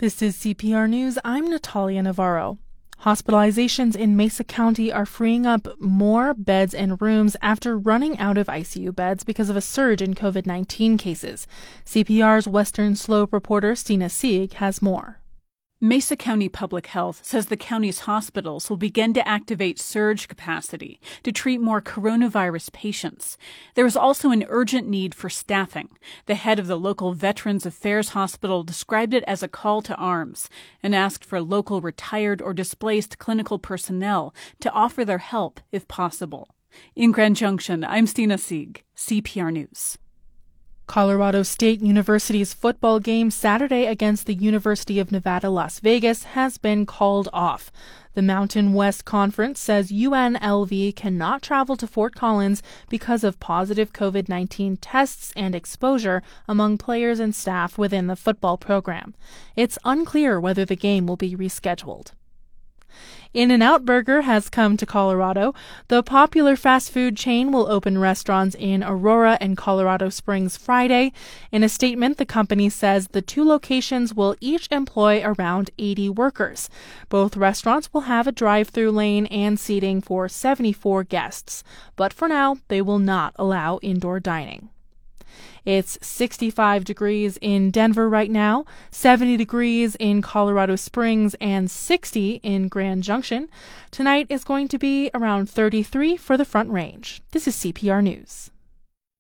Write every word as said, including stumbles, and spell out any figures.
This is C P R News. I'm Natalia Navarro. Hospitalizations in Mesa County are freeing up more beds and rooms after running out of I C U beds because of a surge in COVID nineteen cases. C P R's Western Slope reporter Stina Sieg has more. Mesa County Public Health says the county's hospitals will begin to activate surge capacity to treat more coronavirus patients. There is also an urgent need for staffing. The head of the local Veterans Affairs Hospital described it as a call to arms and asked for local retired or displaced clinical personnel to offer their help if possible. In Grand Junction, I'm Stina Sieg, C P R News. Colorado State University's football game Saturday against the University of Nevada, Las Vegas has been called off. The Mountain West Conference says U N L V cannot travel to Fort Collins because of positive COVID nineteen tests and exposure among players and staff within the football program. It's unclear whether the game will be rescheduled. In-N-Out Burger has come to Colorado. The popular fast food chain will open restaurants in Aurora and Colorado Springs Friday. In a statement, the company says the two locations will each employ around eighty workers. Both restaurants will have a drive-through lane and seating for seventy-four guests. But for now, they will not allow indoor dining. It's sixty-five degrees in Denver right now, seventy degrees in Colorado Springs, and sixty in Grand Junction. Tonight is going to be around thirty-three for the Front Range. This is C P R News.